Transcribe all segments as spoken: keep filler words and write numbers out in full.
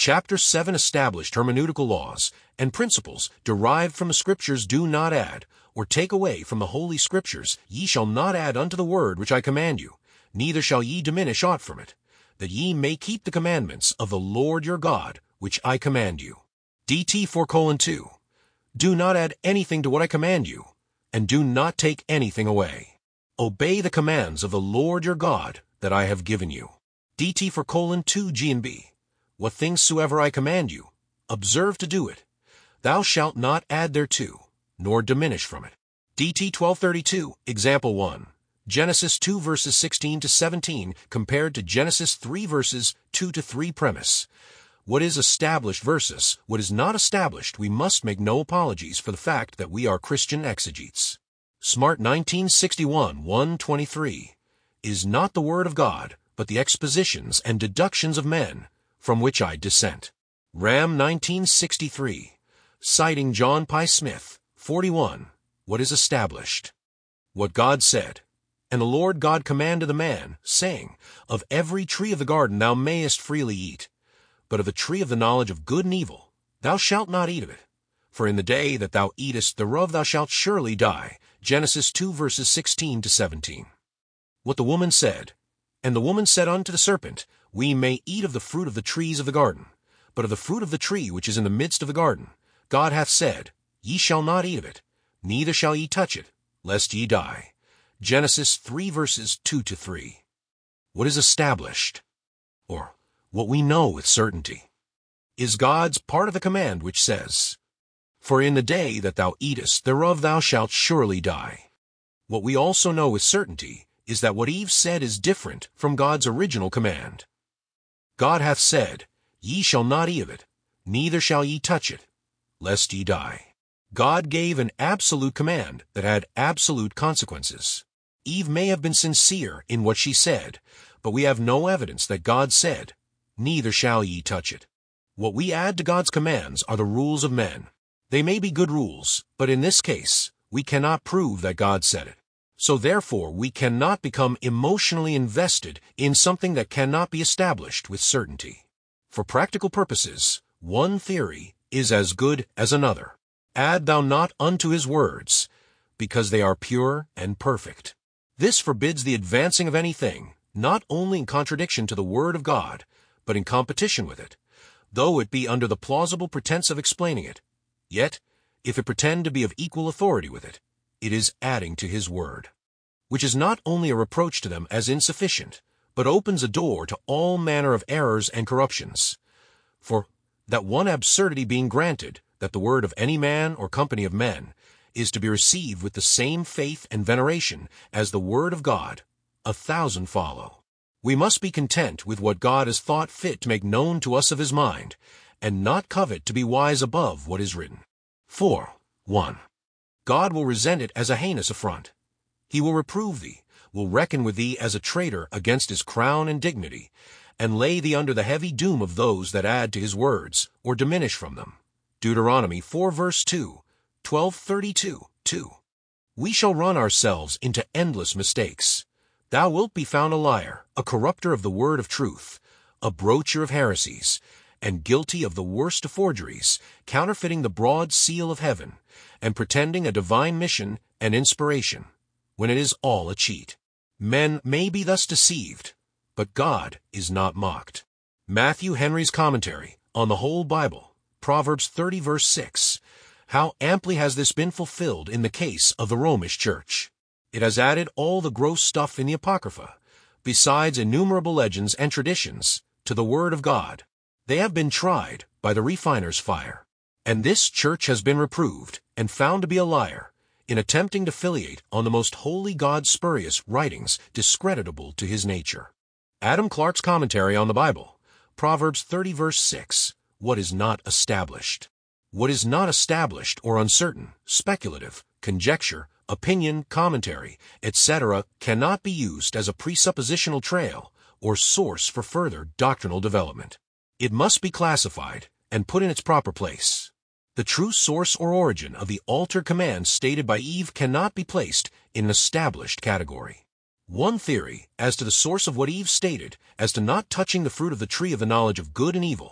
Chapter seven established hermeneutical laws and principles derived from the Scriptures. Do not add, or take away from the Holy Scriptures. Ye shall not add unto the word which I command you, neither shall ye diminish aught from it, that ye may keep the commandments of the Lord your God, which I command you. D T four colon two. Do not add anything to what I command you, and do not take anything away. Obey the commands of the Lord your God that I have given you. D T four colon two G and B. What things soever I command you, observe to do it. Thou shalt not add thereto, nor diminish from it. D T twelve thirty-two, Example one. Genesis two verses sixteen to seventeen compared to Genesis three verses two to three premise. What is established versus what is not established, we must make no apologies for the fact that we are Christian exegetes. Smart nineteen sixty-one one twenty-three. Is not the word of God, but the expositions and deductions of men, from which I dissent. Ram nineteen sixty-three. Citing John Pye Smith, forty-one. What is established? What God said. And the Lord God commanded the man, saying, Of every tree of the garden thou mayest freely eat, but of the tree of the knowledge of good and evil thou shalt not eat of it. For in the day that thou eatest thereof thou shalt surely die. Genesis two verses sixteen to seventeen. What the woman said. And the woman said unto the serpent, We may eat of the fruit of the trees of the garden, but of the fruit of the tree which is in the midst of the garden, God hath said, Ye shall not eat of it, neither shall ye touch it, lest ye die. Genesis three verses two to three. What is established, or what we know with certainty, is God's part of the command which says, For in the day that thou eatest thereof thou shalt surely die. What we also know with certainty is that what Eve said is different from God's original command. God hath said, Ye shall not eat of it, neither shall ye touch it, lest ye die. God gave an absolute command that had absolute consequences. Eve may have been sincere in what she said, but we have no evidence that God said, Neither shall ye touch it. What we add to God's commands are the rules of men. They may be good rules, but in this case, we cannot prove that God said it. So therefore, we cannot become emotionally invested in something that cannot be established with certainty. For practical purposes, one theory is as good as another. Add thou not unto his words, because they are pure and perfect. This forbids the advancing of anything, not only in contradiction to the word of God, but in competition with it, though it be under the plausible pretense of explaining it. Yet, if it pretend to be of equal authority with it, it is adding to his word, which is not only a reproach to them as insufficient, but opens a door to all manner of errors and corruptions. For that one absurdity being granted, that the word of any man or company of men is to be received with the same faith and veneration as the word of God, a thousand follow. We must be content with what God has thought fit to make known to us of his mind, and not covet to be wise above what is written. four. one. God will resent it as a heinous affront. He will reprove thee, will reckon with thee as a traitor against his crown and dignity, and lay thee under the heavy doom of those that add to his words, or diminish from them. Deuteronomy four verse two, twelve thirty-two, two. We shall run ourselves into endless mistakes. Thou wilt be found a liar, a corrupter of the word of truth, a broacher of heresies, and guilty of the worst of forgeries, counterfeiting the broad seal of heaven, and pretending a divine mission and inspiration, when it is all a cheat. Men may be thus deceived, but God is not mocked. Matthew Henry's Commentary on the Whole Bible, Proverbs thirty verse six. How amply has this been fulfilled in the case of the Romish Church. It has added all the gross stuff in the Apocrypha, besides innumerable legends and traditions, to the Word of God. They have been tried by the refiner's fire. And this church has been reproved and found to be a liar in attempting to filiate on the most holy God spurious writings discreditable to his nature. Adam Clarke's Commentary on the Bible, Proverbs thirty verse six. What is not established. What is not established or uncertain, speculative, conjecture, opinion, commentary, et cetera cannot be used as a presuppositional trail or source for further doctrinal development. It must be classified and put in its proper place. The true source or origin of the altered command stated by Eve cannot be placed in an established category. One theory as to the source of what Eve stated as to not touching the fruit of the tree of the knowledge of good and evil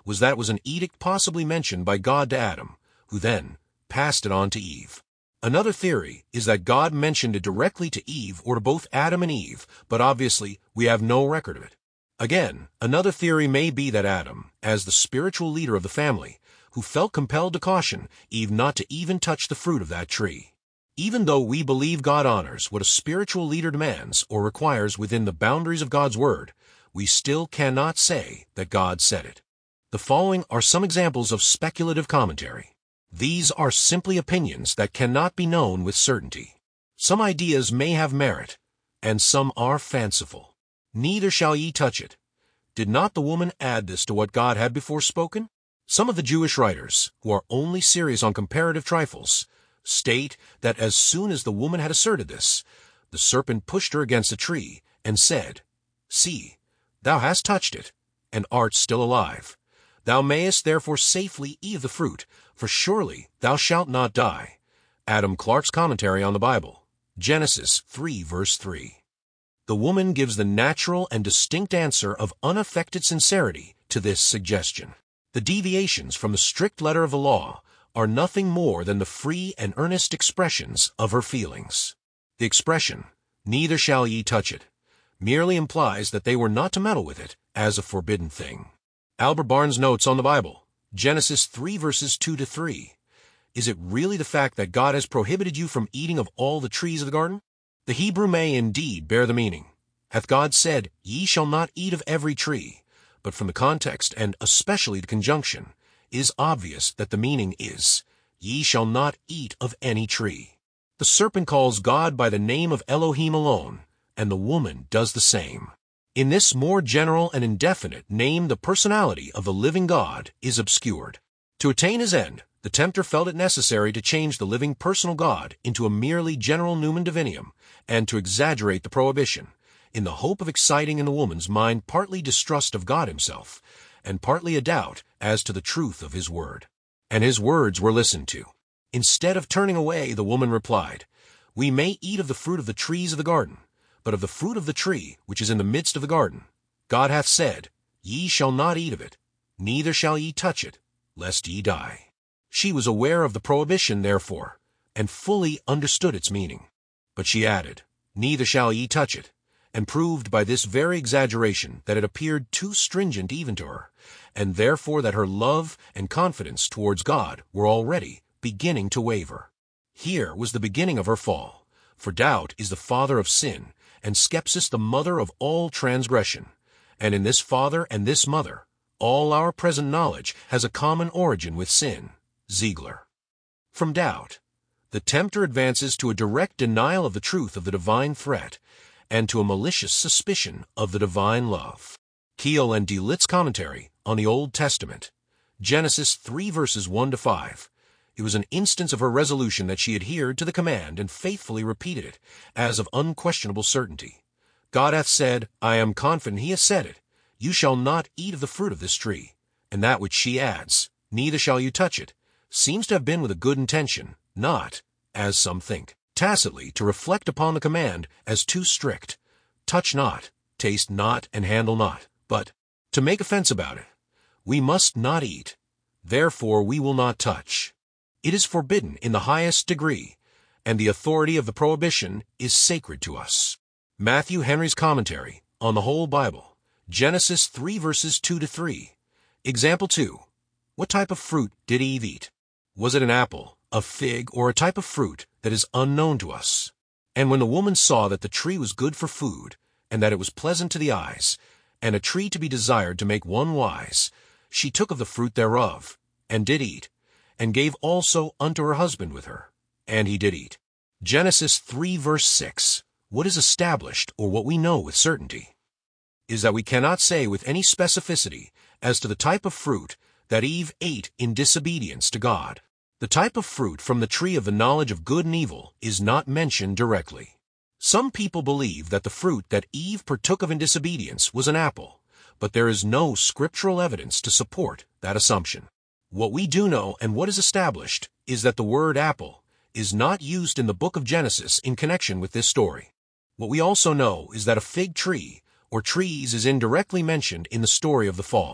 was that it was an edict possibly mentioned by God to Adam, who then passed it on to Eve. Another theory is that God mentioned it directly to Eve or to both Adam and Eve, but obviously we have no record of it. Again, another theory may be that Adam, as the spiritual leader of the family, who felt compelled to caution Eve not to even touch the fruit of that tree. Even though we believe God honors what a spiritual leader demands or requires within the boundaries of God's word, we still cannot say that God said it. The following are some examples of speculative commentary. These are simply opinions that cannot be known with certainty. Some ideas may have merit, and some are fanciful. Neither shall ye touch it. Did not the woman add this to what God had before spoken? Some of the Jewish writers, who are only serious on comparative trifles, state that as soon as the woman had asserted this, the serpent pushed her against a tree and said, See, thou hast touched it, and art still alive. Thou mayest therefore safely eat of the fruit, for surely thou shalt not die. Adam Clarke's Commentary on the Bible, Genesis three verse three. The woman gives the natural and distinct answer of unaffected sincerity to this suggestion. The deviations from the strict letter of the law are nothing more than the free and earnest expressions of her feelings. The expression, neither shall ye touch it, merely implies that they were not to meddle with it as a forbidden thing. Albert Barnes notes on the Bible, Genesis three verses two to three. Is it really the fact that God has prohibited you from eating of all the trees of the garden? The Hebrew may indeed bear the meaning, hath God said, Ye shall not eat of every tree, but from the context, and especially the conjunction, it is obvious that the meaning is, Ye shall not eat of any tree. The serpent calls God by the name of Elohim alone, and the woman does the same. In this more general and indefinite name, the personality of the living God is obscured. To attain his end, the tempter felt it necessary to change the living personal God into a merely general numen divinium, and to exaggerate the prohibition, in the hope of exciting in the woman's mind partly distrust of God himself, and partly a doubt as to the truth of his word. And his words were listened to. Instead of turning away, the woman replied, We may eat of the fruit of the trees of the garden, but of the fruit of the tree which is in the midst of the garden, God hath said, Ye shall not eat of it, neither shall ye touch it, lest ye die. She was aware of the prohibition, therefore, and fully understood its meaning. But she added, Neither shall ye touch it, and proved by this very exaggeration that it appeared too stringent even to her, and therefore that her love and confidence towards God were already beginning to waver. Here was the beginning of her fall, for doubt is the father of sin, and skepsis the mother of all transgression. And in this father and this mother, all our present knowledge has a common origin with sin. Ziegler. From doubt, the tempter advances to a direct denial of the truth of the divine threat, and to a malicious suspicion of the divine love. Keel and De Litt's Commentary on the Old Testament, Genesis three verses one to five. It was an instance of her resolution that she adhered to the command and faithfully repeated it, as of unquestionable certainty. God hath said, I am confident he has said it, You shall not eat of the fruit of this tree. And that which she adds, Neither shall you touch it, seems to have been with a good intention, not, as some think, tacitly to reflect upon the command as too strict, touch not, taste not, and handle not, but to make offense about it. We must not eat, therefore we will not touch. It is forbidden in the highest degree, and the authority of the prohibition is sacred to us. Matthew Henry's Commentary on the Whole Bible, Genesis three verses two to three. Example two. What type of fruit did Eve eat? Was it an apple, a fig, or a type of fruit that is unknown to us? And when the woman saw that the tree was good for food, and that it was pleasant to the eyes, and a tree to be desired to make one wise, she took of the fruit thereof, and did eat, and gave also unto her husband with her, and he did eat. Genesis three verse six. What is established, or what we know with certainty, is that we cannot say with any specificity as to the type of fruit that Eve ate in disobedience to God. The type of fruit from the tree of the knowledge of good and evil is not mentioned directly. Some people believe that the fruit that Eve partook of in disobedience was an apple, but there is no scriptural evidence to support that assumption. What we do know and what is established is that the word apple is not used in the book of Genesis in connection with this story. What we also know is that a fig tree or trees is indirectly mentioned in the story of the fall.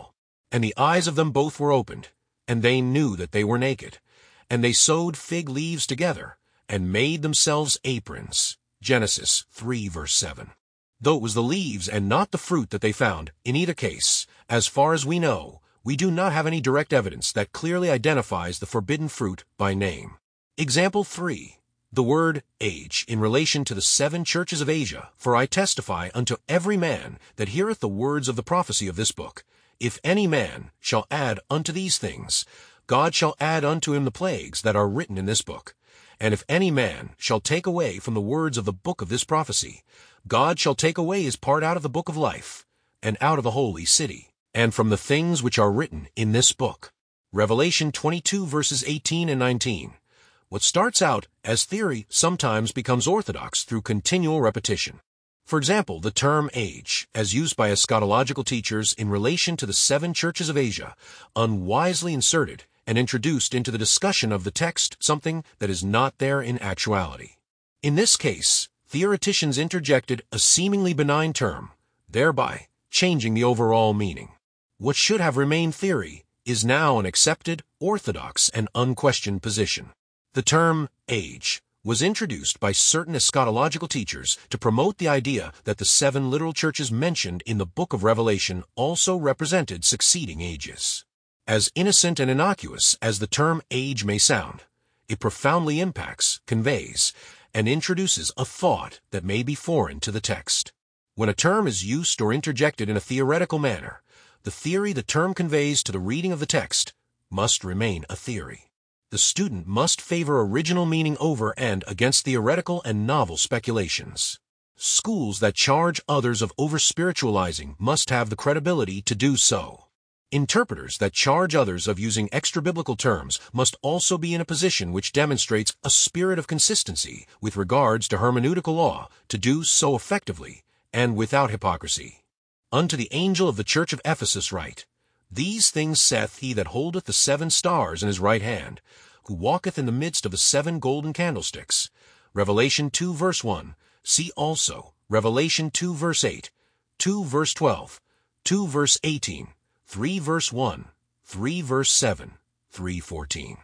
And the eyes of them both were opened, and they knew that they were naked. And they sewed fig leaves together, and made themselves aprons. Genesis three verse seven. Though it was the leaves and not the fruit that they found, in either case, as far as we know, we do not have any direct evidence that clearly identifies the forbidden fruit by name. Example three. The word age in relation to the seven churches of Asia, for I testify unto every man that heareth the words of the prophecy of this book, if any man shall add unto these things, God shall add unto him the plagues that are written in this book. And if any man shall take away from the words of the book of this prophecy, God shall take away his part out of the book of life, and out of the holy city, and from the things which are written in this book. Revelation twenty-two verses eighteen and nineteen. What starts out as theory sometimes becomes orthodox through continual repetition. For example, the term age, as used by eschatological teachers in relation to the seven churches of Asia, unwisely inserted and introduced into the discussion of the text something that is not there in actuality. In this case, theoreticians interjected a seemingly benign term, thereby changing the overall meaning. What should have remained theory is now an accepted, orthodox, and unquestioned position. The term age was introduced by certain eschatological teachers to promote the idea that the seven literal churches mentioned in the book of Revelation also represented succeeding ages. As innocent and innocuous as the term age may sound, it profoundly impacts, conveys, and introduces a thought that may be foreign to the text. When a term is used or interjected in a theoretical manner, the theory the term conveys to the reading of the text must remain a theory. The student must favor original meaning over and against theoretical and novel speculations. Schools that charge others of over-spiritualizing must have the credibility to do so. Interpreters that charge others of using extra-biblical terms must also be in a position which demonstrates a spirit of consistency with regards to hermeneutical law to do so effectively and without hypocrisy. Unto the angel of the church of Ephesus write, These things saith he that holdeth the seven stars in his right hand, who walketh in the midst of the seven golden candlesticks. Revelation two verse one. See also Revelation two verse eight, two verse twelve, two verse eighteen, three verse one, three verse seven, three fourteen.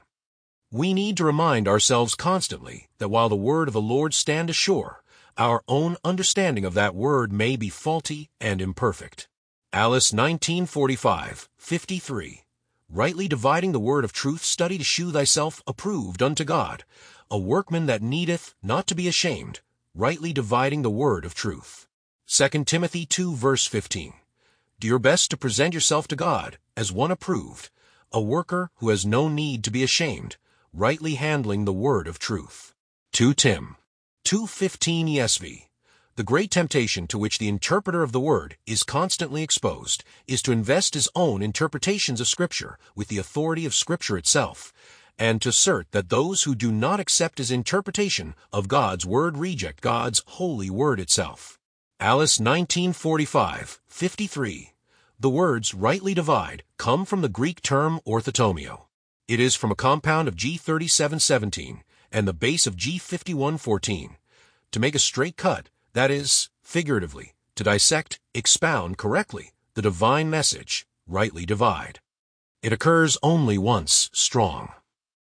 We need to remind ourselves constantly that while the word of the Lord standeth sure, our own understanding of that word may be faulty and imperfect. Alice nineteen forty-five, fifty-three. Rightly dividing the word of truth, study to shew thyself approved unto God, a workman that needeth not to be ashamed, rightly dividing the word of truth. Second Timothy two verse fifteen. Do your best to present yourself to God as one approved, a worker who has no need to be ashamed, rightly handling the word of truth. Second Timothy two fifteen E S V. The great temptation to which the interpreter of the Word is constantly exposed is to invest his own interpretations of Scripture with the authority of Scripture itself, and to assert that those who do not accept his interpretation of God's Word reject God's holy Word itself. Alice nineteen forty-five, fifty-three. The words rightly divide come from the Greek term orthotomio. It is from a compound of G thirty-seven seventeen and the base of G fifty-one fourteen. To make a straight cut, that is, figuratively, to dissect, expound correctly the divine message, rightly divide. It occurs only once strong.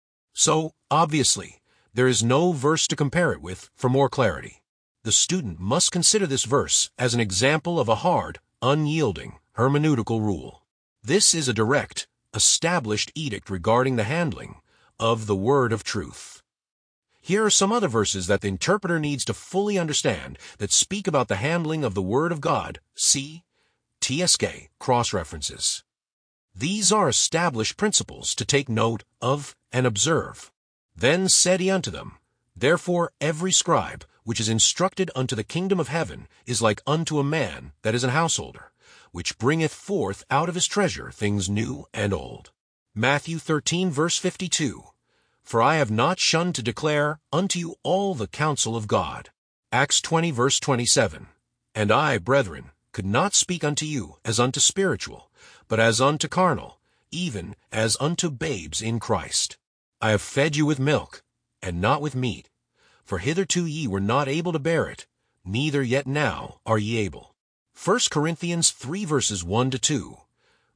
So, obviously, there is no verse to compare it with for more clarity. The student must consider this verse as an example of a hard, unyielding, hermeneutical rule. This is a direct, established edict regarding the handling of the word of truth. Here are some other verses that the interpreter needs to fully understand that speak about the handling of the Word of God. See T S K cross-references. These are established principles to take note of and observe. Then said he unto them, Therefore every scribe which is instructed unto the kingdom of heaven is like unto a man that is an householder, which bringeth forth out of his treasure things new and old. Matthew thirteen verse fifty-two. For I have not shunned to declare unto you all the counsel of God. Acts twenty verse twenty-seven. And I, brethren, could not speak unto you as unto spiritual, but as unto carnal, even as unto babes in Christ. I have fed you with milk, and not with meat, for hitherto ye were not able to bear it, neither yet now are ye able. First Corinthians three verses one to two.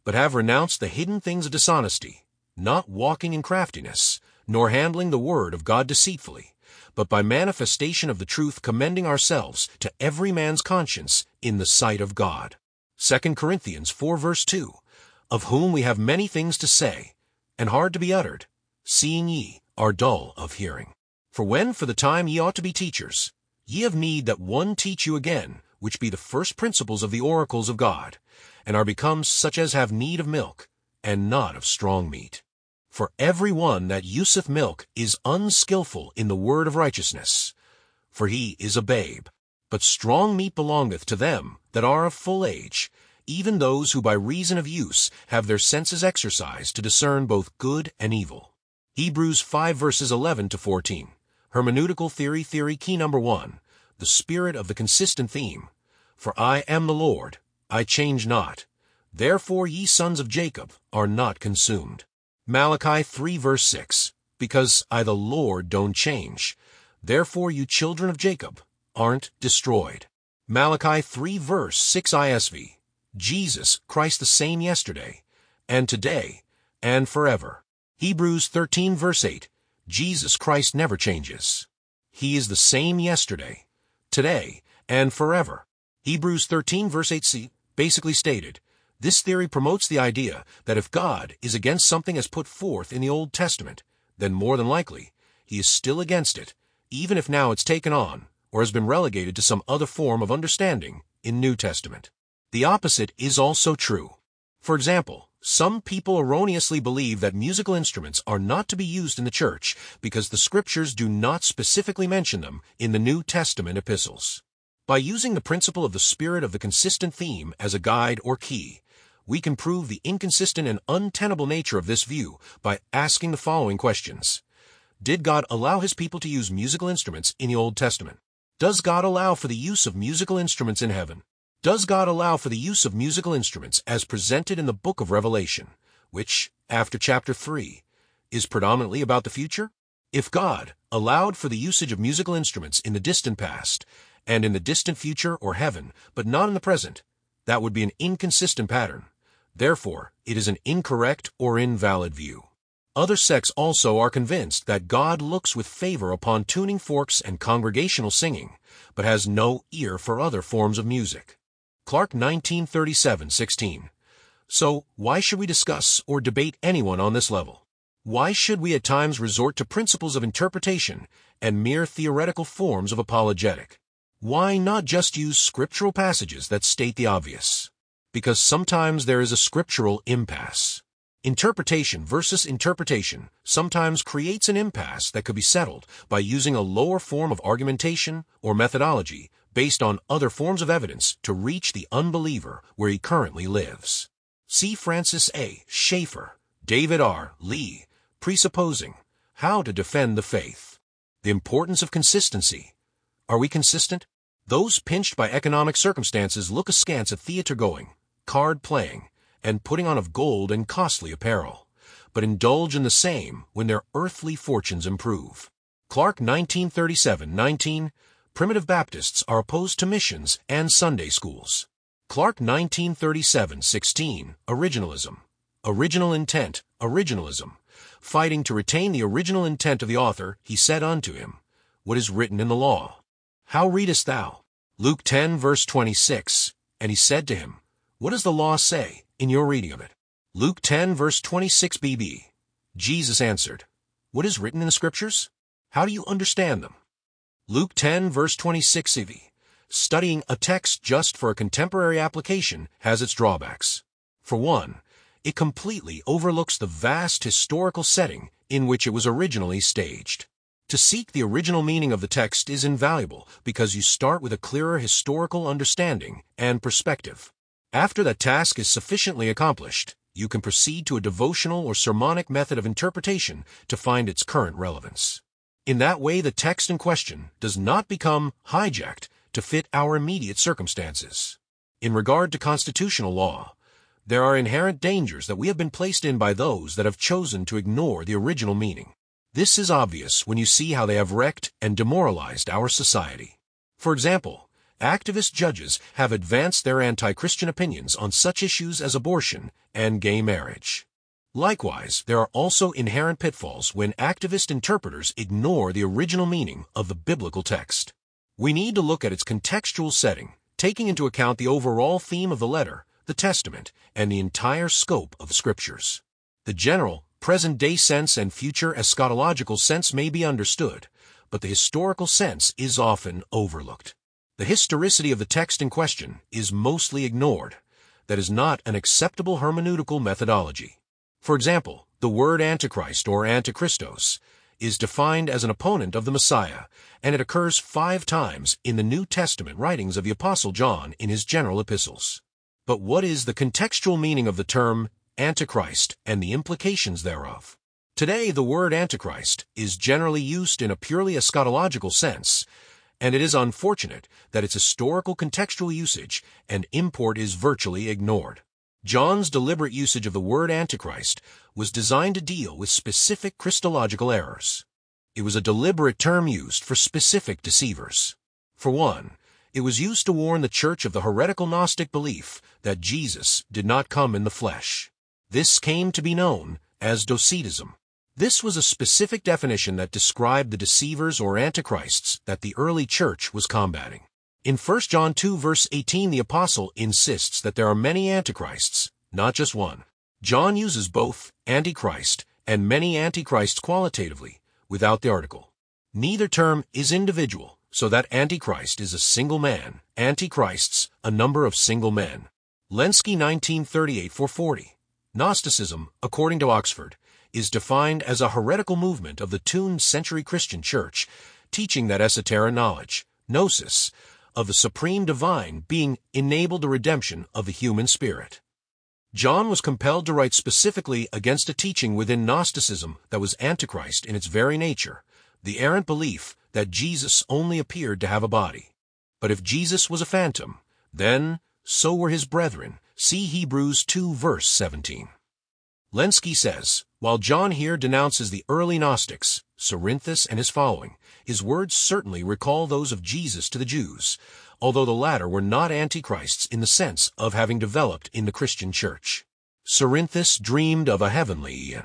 but have renounced the hidden things of dishonesty, not walking in craftiness, nor handling the word of God deceitfully, but by manifestation of the truth commending ourselves to every man's conscience in the sight of God. Second Corinthians four verse two, of whom we have many things to say, and hard to be uttered, seeing ye are dull of hearing. For when for the time ye ought to be teachers, ye have need that one teach you again, which be the first principles of the oracles of God, and are become such as have need of milk, and not of strong meat. For every one that useth milk is unskillful in the word of righteousness, for he is a babe. But strong meat belongeth to them that are of full age, even those who by reason of use have their senses exercised to discern both good and evil. Hebrews five verses eleven to fourteen. Hermeneutical theory theory key number one. The spirit of the consistent theme. For I am the Lord, I change not. Therefore ye sons of Jacob are not consumed. Malachi three verse six. Because I the Lord don't change. Therefore you children of Jacob aren't destroyed. Malachi three verse six I S V. Jesus Christ the same yesterday, and today, and forever. Hebrews thirteen verse eight. Jesus Christ never changes. He is the same yesterday, today, and forever. Hebrews thirteen verse eight c basically stated, this theory promotes the idea that if God is against something as put forth in the Old Testament, then more than likely, he is still against it, even if now it's taken on, or has been relegated to some other form of understanding in New Testament. The opposite is also true. For example, some people erroneously believe that musical instruments are not to be used in the church because the scriptures do not specifically mention them in the New Testament epistles. By using the principle of the spirit of the consistent theme as a guide or key, we can prove the inconsistent and untenable nature of this view by asking the following questions. Did God allow his people to use musical instruments in the Old Testament? Does God allow for the use of musical instruments in heaven? Does God allow for the use of musical instruments as presented in the book of Revelation, which, after chapter three, is predominantly about the future? If God allowed for the usage of musical instruments in the distant past, and in the distant future or heaven, but not in the present, that would be an inconsistent pattern. Therefore, it is an incorrect or invalid view. Other sects also are convinced that God looks with favor upon tuning forks and congregational singing, but has no ear for other forms of music. Clark nineteen thirty-seven sixteen. So, why should we discuss or debate anyone on this level? Why should we at times resort to principles of interpretation and mere theoretical forms of apologetic? Why not just use scriptural passages that state the obvious? Because sometimes there is a scriptural impasse. Interpretation versus interpretation sometimes creates an impasse that could be settled by using a lower form of argumentation or methodology based on other forms of evidence to reach the unbeliever where he currently lives. See Francis A. Schaeffer, David R. Lee, Presupposing How to Defend the Faith. The Importance of Consistency. Are we consistent? Those pinched by economic circumstances look askance at theater-going, card-playing, and putting on of gold and costly apparel, but indulge in the same when their earthly fortunes improve. Clark nineteen thirty-seven nineteen. Primitive Baptists are opposed to missions and Sunday schools. Clark nineteen thirty-seven sixteen. Originalism. Original intent, originalism. Fighting to retain the original intent of the author, he said unto him, what is written in the law? How readest thou? Luke ten verse twenty-six. And he said to him, what does the law say in your reading of it? Luke ten verse twenty-six b b. Jesus answered, what is written in the scriptures? How do you understand them? Luke ten verse twenty-six c v. Studying a text just for a contemporary application has its drawbacks. For one, it completely overlooks the vast historical setting in which it was originally staged. To seek the original meaning of the text is invaluable because you start with a clearer historical understanding and perspective. After that task is sufficiently accomplished, you can proceed to a devotional or sermonic method of interpretation to find its current relevance. In that way, the text in question does not become hijacked to fit our immediate circumstances. In regard to constitutional law, there are inherent dangers that we have been placed in by those that have chosen to ignore the original meaning. This is obvious when you see how they have wrecked and demoralized our society. For example, Activist judges have advanced their anti-Christian opinions on such issues as abortion and gay marriage. Likewise, there are also inherent pitfalls when activist interpreters ignore the original meaning of the biblical text. We need to look at its contextual setting, taking into account the overall theme of the letter, the Testament, and the entire scope of the Scriptures. The general, present-day sense and future eschatological sense may be understood, but the historical sense is often overlooked. The historicity of the text in question is mostly ignored. That is not an acceptable hermeneutical methodology. For example, the word Antichrist or Antichristos is defined as an opponent of the Messiah, and it occurs five times in the New Testament writings of the Apostle John in his general epistles. But what is the contextual meaning of the term Antichrist and the implications thereof? Today, the word Antichrist is generally used in a purely eschatological sense, and it is unfortunate that its historical contextual usage and import is virtually ignored. John's deliberate usage of the word Antichrist was designed to deal with specific Christological errors. It was a deliberate term used for specific deceivers. For one, it was used to warn the church of the heretical Gnostic belief that Jesus did not come in the flesh. This came to be known as Docetism. This was a specific definition that described the deceivers or antichrists that the early church was combating. In First John two verse eighteen, the apostle insists that there are many antichrists, not just one. John uses both antichrist and many antichrists qualitatively, without the article. Neither term is individual, so that antichrist is a single man, antichrists a number of single men. Lenski nineteen thirty-eight four forty. Gnosticism, according to Oxford, is defined as a heretical movement of the twentieth century Christian church, teaching that esoteric knowledge, gnosis, of the supreme divine being enabled the redemption of the human spirit. John was compelled to write specifically against a teaching within Gnosticism that was antichrist in its very nature, the errant belief that Jesus only appeared to have a body. But if Jesus was a phantom, then so were his brethren. See Hebrews two verse seventeen. Lenski says, while John here denounces the early Gnostics, Cerinthus and his following, his words certainly recall those of Jesus to the Jews, although the latter were not antichrists in the sense of having developed in the Christian church. Cerinthus dreamed of a heavenly Ian,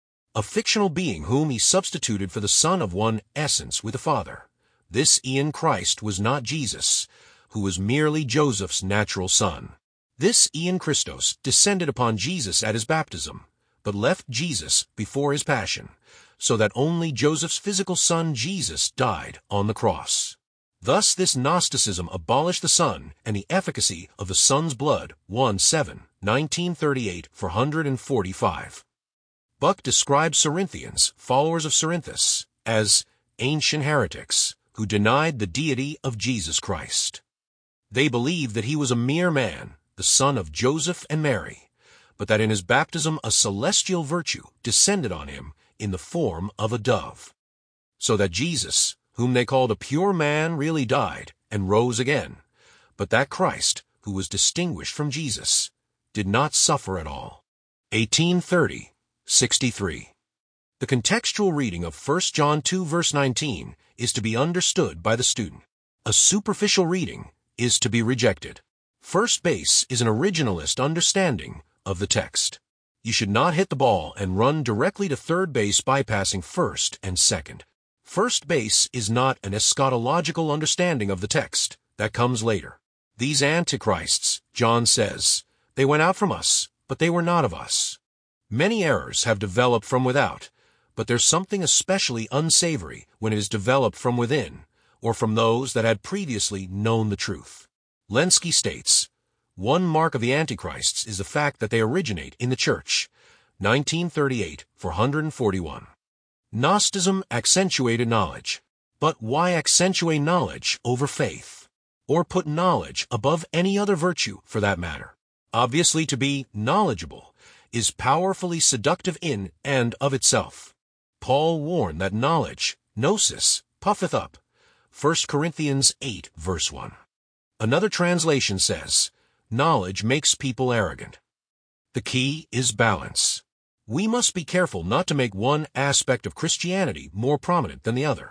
a fictional being whom he substituted for the Son of one essence with the Father. This Ian Christ was not Jesus, who was merely Joseph's natural son. This Ian Christos descended upon Jesus at his baptism, but left Jesus before his passion, so that only Joseph's physical son Jesus died on the cross. Thus this Gnosticism abolished the Son and the efficacy of the Son's blood, First John seven, nineteen thirty-eight four forty-five. Buck describes Cerinthians, followers of Cerinthus, as ancient heretics who denied the deity of Jesus Christ. They believed that he was a mere man, the son of Joseph and Mary, but that in his baptism a celestial virtue descended on him in the form of a dove, so that Jesus, whom they called a pure man, really died and rose again, but that Christ, who was distinguished from Jesus, did not suffer at all. eighteen thirty, sixty-three. The contextual reading of First John two verse nineteen is to be understood by the student. A superficial reading is to be rejected. First base is an originalist understanding of the text. You should not hit the ball and run directly to third base bypassing first and second. First base is not an eschatological understanding of the text. That comes later. These antichrists, John says, they went out from us, but they were not of us. Many errors have developed from without, but there's something especially unsavory when it is developed from within, or from those that had previously known the truth. Lenski states, one mark of the antichrists is the fact that they originate in the church. nineteen thirty-eight four forty-one. Gnosticism accentuated knowledge. But why accentuate knowledge over faith? Or put knowledge above any other virtue, for that matter? Obviously, to be knowledgeable is powerfully seductive in and of itself. Paul warned that knowledge, gnosis, puffeth up. First Corinthians eight verse one. Another translation says, knowledge makes people arrogant. The key is balance. We must be careful not to make one aspect of Christianity more prominent than the other,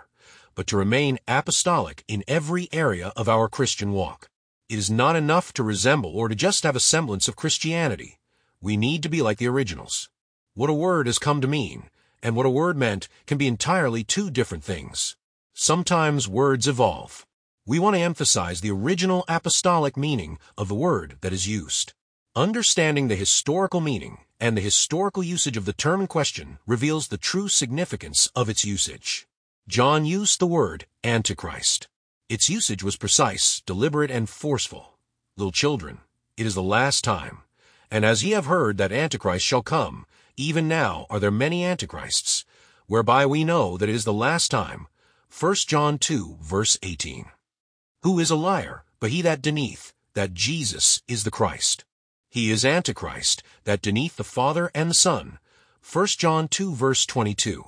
but to remain apostolic in every area of our Christian walk. It is not enough to resemble or to just have a semblance of Christianity. We need to be like the originals. What a word has come to mean, and what a word meant, can be entirely two different things. Sometimes words evolve. We want to emphasize the original apostolic meaning of the word that is used. Understanding the historical meaning and the historical usage of the term in question reveals the true significance of its usage. John used the word Antichrist. Its usage was precise, deliberate, and forceful. Little children, it is the last time. And as ye have heard that Antichrist shall come, even now are there many Antichrists, whereby we know that it is the last time. First John two, verse eighteen. Who is a liar, but he that denieth that Jesus is the Christ? He is Antichrist, that denieth the Father and the Son. First John two, verse twenty-two.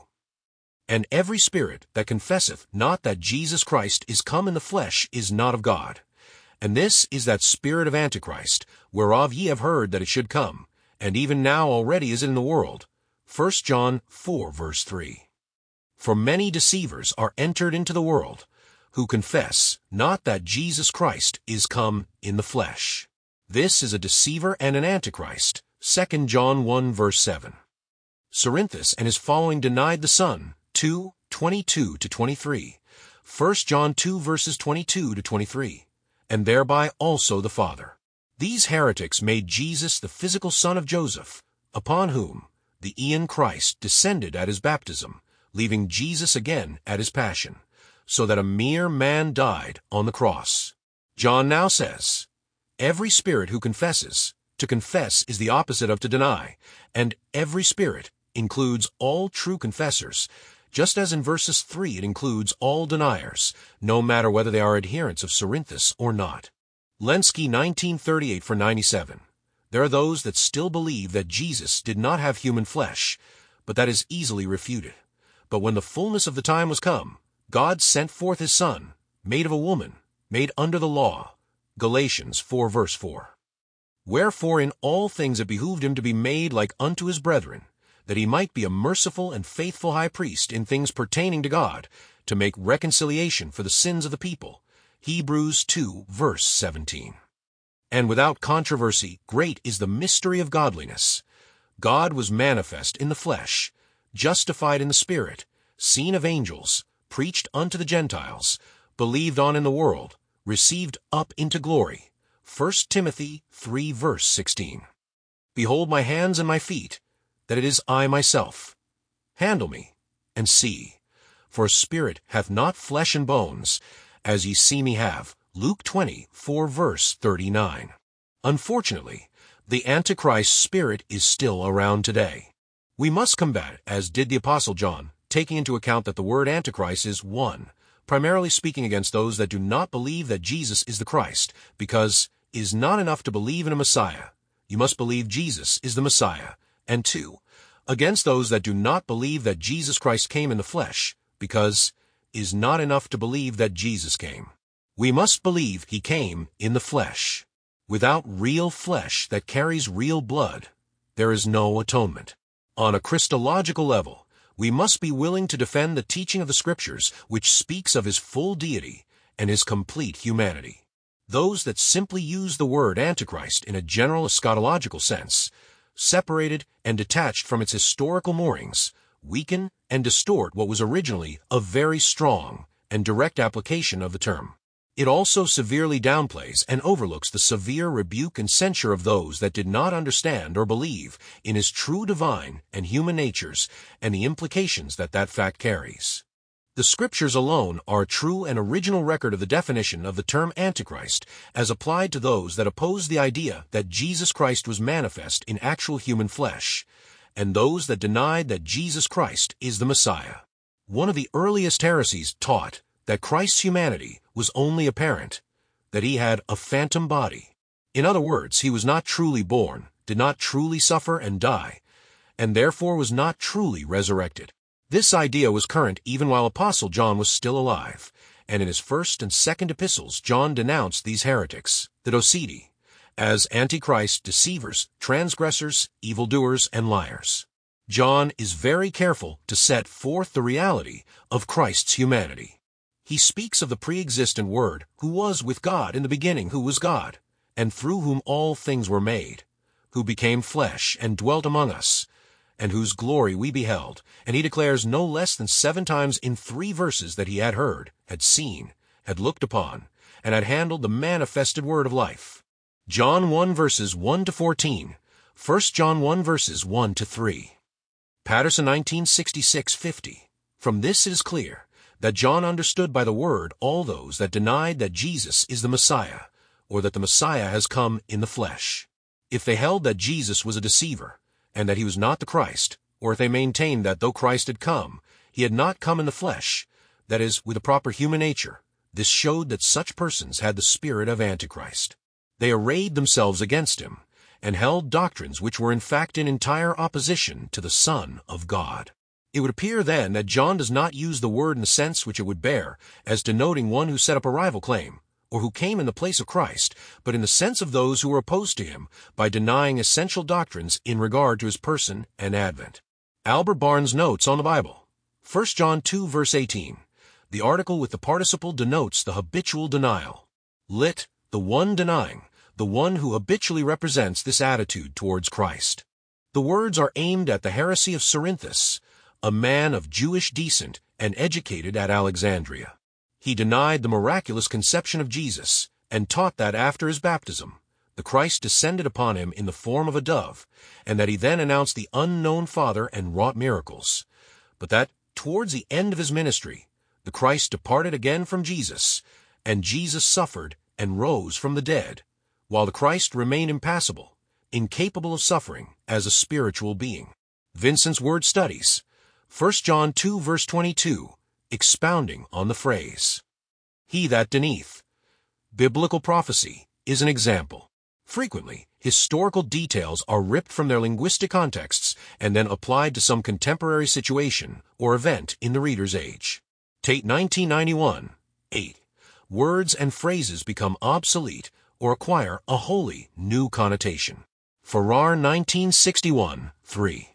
And every spirit that confesseth not that Jesus Christ is come in the flesh is not of God. And this is that spirit of Antichrist, whereof ye have heard that it should come, and even now already is it in the world. First John four, verse three. For many deceivers are entered into the world, who confess not that Jesus Christ is come in the flesh. This is a deceiver and an Antichrist. Second John one, verse seven. Cerinthus and his following denied the Son. two, twenty-two to twenty-three. First John two, verses twenty-two to twenty-three. And thereby also the Father. These heretics made Jesus the physical son of Joseph, upon whom the Eon Christ descended at his baptism, leaving Jesus again at his passion, so that a mere man died on the cross. John now says, every spirit who confesses, to confess is the opposite of to deny, and every spirit includes all true confessors, just as in verses three it includes all deniers, no matter whether they are adherents of Cerinthus or not. Lenski nineteen thirty-eight for ninety-seven. There are those that still believe that Jesus did not have human flesh, but that is easily refuted. But when the fullness of the time was come, God sent forth his Son, made of a woman, made under the law. Galatians four, verse four. Wherefore in all things it behooved him to be made like unto his brethren, that he might be a merciful and faithful high priest in things pertaining to God, to make reconciliation for the sins of the people. Hebrews two, verse seventeen. And without controversy, great is the mystery of godliness. God was manifest in the flesh, justified in the Spirit, seen of angels, preached unto the Gentiles, believed on in the world, received up into glory. First Timothy three, verse sixteen. Behold my hands and my feet, that it is I myself. Handle me, and see. For a spirit hath not flesh and bones, as ye see me have. Luke twenty, four, verse thirty-nine. Unfortunately, the Antichrist spirit is still around today. We must combat it, as did the Apostle John, taking into account that the word Antichrist is one, primarily speaking against those that do not believe that Jesus is the Christ, because it is not enough to believe in a Messiah. You must believe Jesus is the Messiah. And two, against those that do not believe that Jesus Christ came in the flesh, because it is not enough to believe that Jesus came. We must believe he came in the flesh. Without real flesh that carries real blood, there is no atonement. On a Christological level, we must be willing to defend the teaching of the Scriptures, which speaks of his full deity and his complete humanity. Those that simply use the word Antichrist in a general eschatological sense, separated and detached from its historical moorings, weaken and distort what was originally a very strong and direct application of the term. It also severely downplays and overlooks the severe rebuke and censure of those that did not understand or believe in his true divine and human natures and the implications that that fact carries. The Scriptures alone are a true and original record of the definition of the term Antichrist as applied to those that oppose the idea that Jesus Christ was manifest in actual human flesh, and those that denied that Jesus Christ is the Messiah. One of the earliest heresies taught that Christ's humanity was only apparent, that he had a phantom body. In other words, he was not truly born, did not truly suffer and die, and therefore was not truly resurrected. This idea was current even while Apostle John was still alive, and in his first and second epistles John denounced these heretics, the Doceti, as Antichrist, deceivers, transgressors, evildoers, and liars. John is very careful to set forth the reality of Christ's humanity. He speaks of the pre-existent Word, who was with God in the beginning, who was God, and through whom all things were made, who became flesh and dwelt among us, and whose glory we beheld. And he declares no less than seven times in three verses that he had heard, had seen, had looked upon, and had handled the manifested word of life. John one verses one to fourteen, First John one verses one to three. Patterson nineteen sixty-six fifty. From this it is clear that John understood by the word all those that denied that Jesus is the Messiah, or that the Messiah has come in the flesh. If they held that Jesus was a deceiver, and that he was not the Christ, or if they maintained that though Christ had come, he had not come in the flesh, that is, with a proper human nature, this showed that such persons had the spirit of Antichrist. They arrayed themselves against him, and held doctrines which were in fact in entire opposition to the Son of God. It would appear then that John does not use the word in the sense which it would bear, as denoting one who set up a rival claim, or who came in the place of Christ, but in the sense of those who were opposed to him by denying essential doctrines in regard to his person and advent. Albert Barnes notes on the Bible, First John two verse eighteen, the article with the participle denotes the habitual denial. Lit, the one denying, the one who habitually represents this attitude towards Christ. The words are aimed at the heresy of Cerinthus, a man of Jewish descent and educated at Alexandria. He denied the miraculous conception of Jesus and taught that after his baptism, the Christ descended upon him in the form of a dove, and that he then announced the unknown Father and wrought miracles, but that towards the end of his ministry, the Christ departed again from Jesus, and Jesus suffered and rose from the dead, while the Christ remained impassible, incapable of suffering as a spiritual being. Vincent's Word Studies, First John two verse twenty-two, expounding on the phrase, "He that denieth." Biblical prophecy is an example. Frequently, historical details are ripped from their linguistic contexts and then applied to some contemporary situation or event in the reader's age. Tate nineteen ninety-one, eight. Words and phrases become obsolete or acquire a wholly new connotation. Farrar nineteen sixty-one, three.